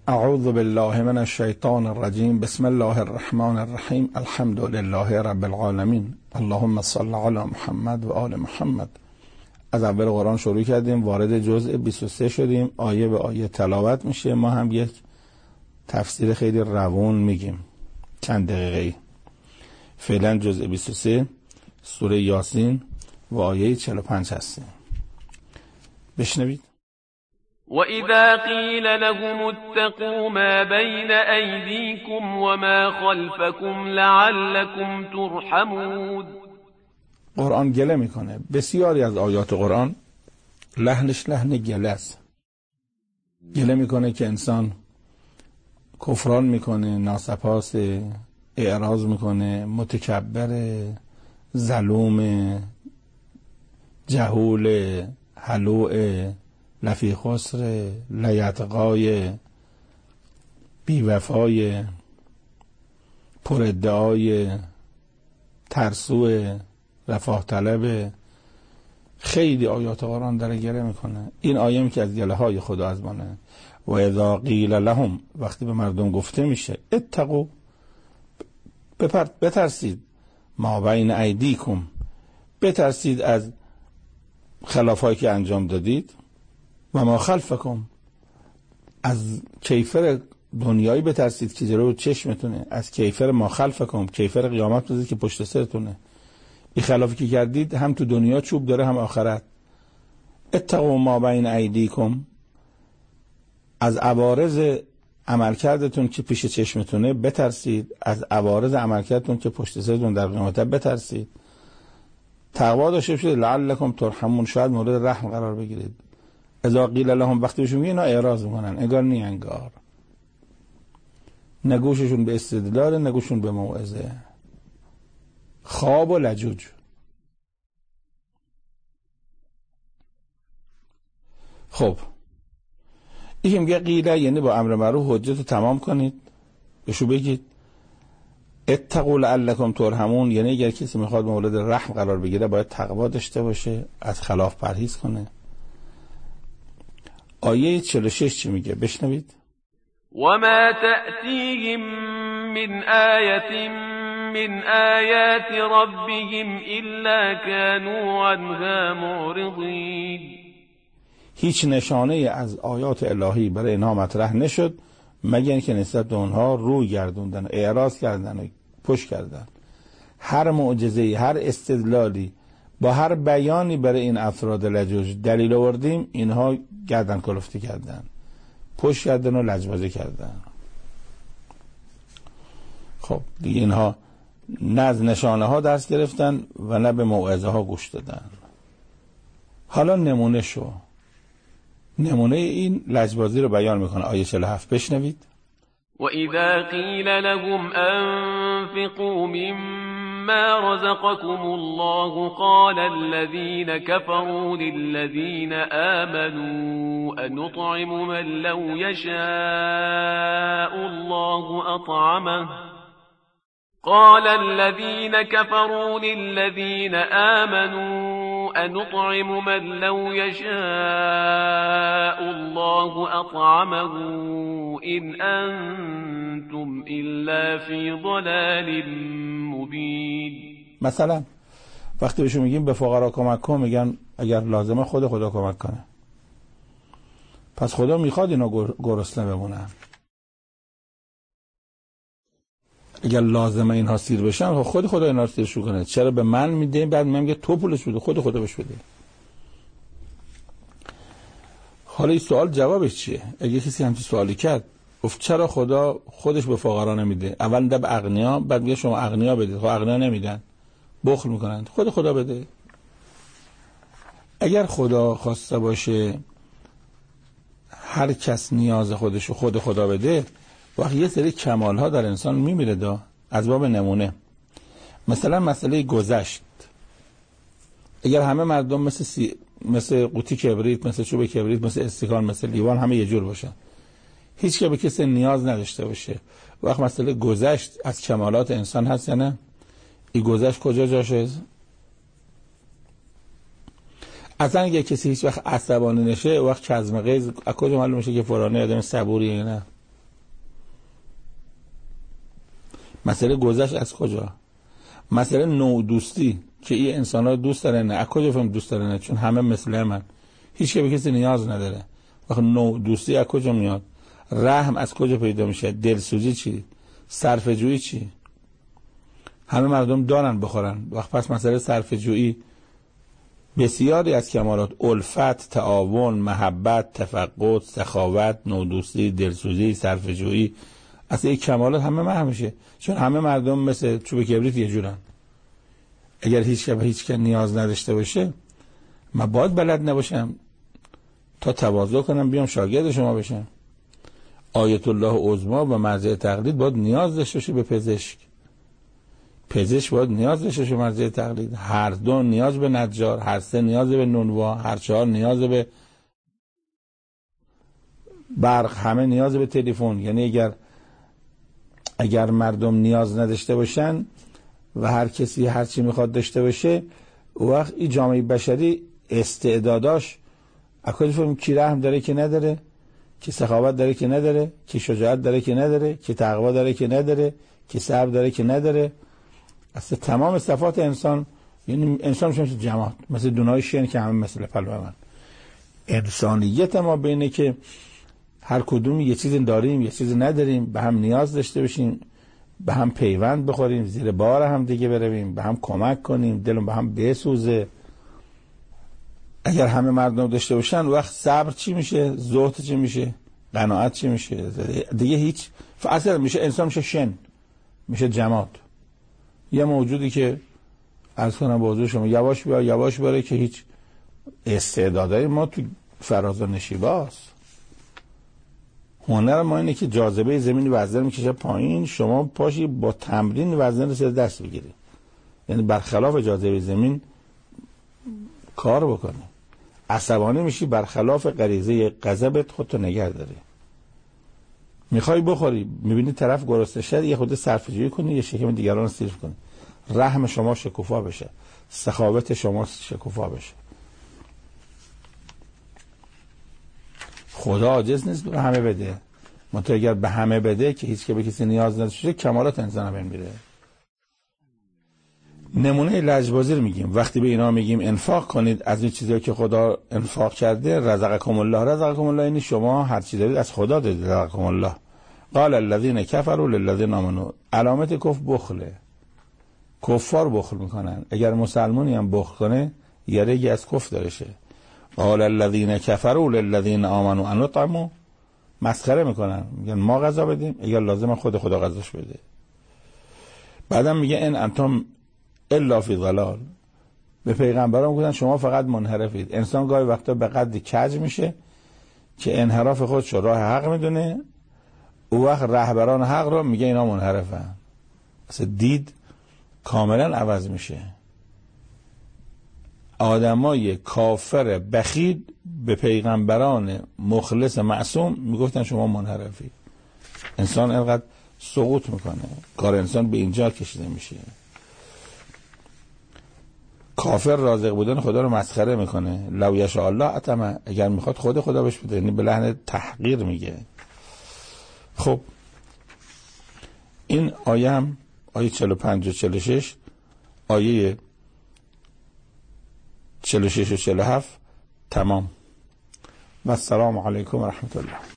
اعوذ بالله من الشیطان الرجیم. بسم الله الرحمن الرحیم. الحمد لله رب العالمین. اللهم صل علی محمد و آل محمد. از اول قرآن شروع کردیم، وارد جزء 23 شدیم، آیه به آیه تلاوت میشه. ما هم یک تفسیر خیلی روون میگیم، چند دقیقه‌ای. فعلا جزء 23 سوره یاسین و آیه 45 هستیم. بشنوید. وَإِذَا قِيلَ لَهُمُ اتَّقُوا مَا بَيْنَ أَيْدِيكُمْ وَمَا خَلْفَكُمْ لَعَلَّكُمْ تُرْحَمُونَ. قرآن گله میکنه. بسیاری از آیات قرآن لحنش لحن گله است. گله میکنه که انسان کفران میکنه، ناسپاس، اعراض میکنه، متکبر، ظلوم، جهول، هلوع، لفی خسر، لیتقای، بیوفای، پر ادعای، ترسو، رفاه طلب. خیلی آیات قرآن داره گله میکنه. این آیه که از گله های خدا از مانه. و اذا قیل لهم، وقتی به مردم گفته میشه اتقوا، بترسید، ما بین ایدیکم، بترسید از خلافایی که انجام دادید، و ما خلفکم، از کیفر دنیایی بترسید که جلو چشمتونه، از کیفر ما خلفکم، کیفر قیامت بترسید که پشت سرتونه. این خلافی که کردید هم تو دنیا چوب داره هم آخرت. اتقوا ما بین ایدیکم، از عوارض عملکردتون که پیش چشمتونه بترسید، از عوارض عملکردتون که پشت سرتون در قیامت بترسید. تقوا داشته باشید لعلکم ترحمون، شاید مورد رحم قرار بگیرید. اذا قیل لهم، وقتی بهشون میگه اینا اعراض میکنن، انگار نی انگار، نگوششون به استدلال، نگوششون به موعظه، خواب و لجوج. خب این میگه قیله، یعنی با امر معروف حجت رو تمام کنید، بهشو بگید اتقوا لعلکم ترحمون، یعنی اگر کسی میخواد مورد رحم قرار بگیره باید تقوا داشته باشه، از خلاف پرهیز کنه. آیه 46 چی میگه؟ بشنوید. وَمَا تَأْتِيهِمْ مِنْ آيَةٍ مِنْ آيَاتِ رَبِّهِمْ إِلَّا كَانُوا عَنْهَا مُعْرِضِينَ. هیچ نشانه از آیات الهی برای اینها مطرح نشد مگر اینکه نسبت به اونها روی گردوندن، اعراض کردن و پشت کردن. هر معجزه‌ای، هر استدلالی، با هر بیانی برای این افراد لجوج دلیل آوردیم، اینها گردن کلفتی کردن، پشت کردن و لجبازی کردن. خب دیگه اینها نه از نشانه ها درس گرفتن و نه به موعظه ها گوش دادن. حالا نمونه شو، نمونه این لجبازی رو بیان میکنه. آیه 47 بشنوید. وَإِذَا قِيلَ لَهُمْ أَنفِقُوا مِمَّا رَزَقَكُمُ اللَّهُ قَالَ الَّذِينَ كَفَرُوا لِلَّذِينَ آمَنُوا أَنُطْعِمُ مَن لَّوْ يَشَاءُ اللَّهُ أَطْعَمَهُ قال الذين كفروا للذين آمنوا أنطعم من لو يشاء الله أطعمه إن أنتم إلا في ضلال مبين. مثلا وقتی بهشون میگیم به فقرا کمک کن، میگن اگر لازمه خدا کمک کنه. پس خدا میخواد اینا گرسنه بمونن. اگر لازمه اینها سیر بشن، خدا اینا رو سیرشون کنه. چرا به من میده؟ بعد میگه تو پولش بده، خدا بهش بده. حالا این سوال جوابش چیه؟ اگه کسی همچین سوالی کرد، گفت چرا خدا خودش به فقرا نمیده؟ اول میده به اغنیا، بعد میگه شما اغنیا بدید. خب اغنیا نمیدن، بخل میکنن. خدا بده. اگر خدا خواسته باشه هر کس نیاز خودشو خدا بده، وقتی یه سری کمال ها در انسان میمیره. از باب نمونه، مثلا مسئله گذشت، اگر همه مردم مثل قوطی کبریت، مثل چوب کبریت، مثل استکان، مثل لیوان همه یه جور باشن، هیچ که به کسی نیاز نداشته باشه، وقت مسئله گذشت از کمالات انسان هست یا نه؟ این گذشت کجا جاشه؟ اصلا اگه کسی هیچ وقت عصبانی نشه، وقت کظم غیظ از کجا معلوم میشه که فلانی آدم صبوریه یا نه؟ مسئله گذشت از کجا؟ مسئله نوع دوستی که این انسان‌ها دوست دارن، نه از کجا فهم دوست دارن؟ چون همه مثل من، هیچ که به کسی نیاز نداره. وقت نوع دوستی از کجا میاد؟ رحم از کجا پیدا میشه؟ دلسوزی چی؟ صرفه‌جویی چی؟ همه مردم دارن بخورن. وقت پس مسئله صرفه‌جویی بسیاری از کمالات، الفت، تعاون، محبت، تفقد، سخاوت، نودوستی، دلسوزی، صرفه‌جویی، اصلا این کمالات همه محو میشه. چون همه مردم مثل چوب کبریت یه جورن. اگر هیچ که نیاز نداشته باشه، من باید بلد نباشم تا تواضع کنم بیام شاگرد شما بشم. آیت الله عظمی و مرجع تقلید باید نیاز داشته باشه به پزشک. پزشک باید نیاز داشته باشه به مرجع تقلید. هر دو نیاز به نجار، هر سه نیاز به نونوا، هر چهار نیاز به برق، همه نیاز به تلفن. یعنی اگر مردم نیاز نداشته باشن و هر کسی هر چی میخواد داشته باشه، وقت این جامعه بشری استعداداش اکل فهم کی رحم داره که نداره، کی سخاوت داره که نداره، کی شجاعت داره که نداره، کی تقوا داره که نداره، کی صبر داره که نداره. اصلا تمام صفات انسان، یعنی انسان میشه جماعت، مثل دونای شین که همه مثل پلوان. انسانیت ما بینه که هر کدوم یه چیزی داریم یه چیزی نداریم، به هم نیاز داشته باشیم، به هم پیوند بخوریم، زیر بار هم دیگه برویم، به هم کمک کنیم، دلم به هم بسوزه. اگر همه مردم داشته باشن، وقت صبر چی میشه؟ زهد چی میشه؟ قناعت چی میشه؟ دیگه هیچ اصلا میشه انسان، میشه شن، میشه جماعت. یه موجودی که عرض کنم به حضور شما یواش بیا یواش بره که هیچ استعدادای ما تو فراز و نشیباست. هنر ما اینه که جاذبه زمین وزن میکشه پایین، شما پاشی با تمرین وزن رو دست بگیری، یعنی برخلاف جاذبه زمین کار بکنه. عصبانی میشی، برخلاف غریزه غضبت خودتو نگه داری. میخوای بخوری، میبینی طرف گرسنه شد، یه خود صرفه‌جویی کنی، یه شکم دیگران رو سیر کنی، رحم شما شکوفا بشه، سخاوت شما شکوفا بشه. خدا عاجز نیست به همه بده، منتها اگر به همه بده که هیچ که به کسی نیاز نداشته، کمالات انسان بین میره. نمونه لجبازی رو میگیم، وقتی به اینا میگیم انفاق کنید از این چیزایی که خدا انفاق کرده، رزقکم الله. رزقکم الله یعنی شما هر چی دارید از خدا دارید. رزقکم الله. قال الذين كفروا للذين آمنوا. علامت کفر بخله. کفار بخل میکنن. اگر مسلمانی هم بخل کنه، یه رگی از کفر دارشه. قال الذين كفروا للذين آمنوا ان نطعموا. مسخره میکنن، میگن ما غذا بدیم، اگر لازم خدا غذاش بده. بعدم میگه ان انتم الا فی ضلال. به پیغمبران گفتن شما فقط منحرفید. انسان گاهی وقتا به قدری کج میشه که انحراف خودش رو راه حق میدونه، او وقت رهبران حق رو میگه اینا منحرفن. اصلا دید کاملا عوض میشه. آدمای کافر بخیل به پیغمبران مخلص معصوم میگفتن شما منحرفید. انسان اینقدر سقوط میکنه، کار انسان به اینجا کشیده میشه. کافر رازق بودن خدا رو مسخره میکنه. لو یشاء الله اتمه. اگر میخواد خدا بهش بده، یعنی به لحن تحقیر میگه. خب این آیه هم آیه 45 و 46، آیه 46 و 47 تمام. و السلام علیکم و رحمت الله.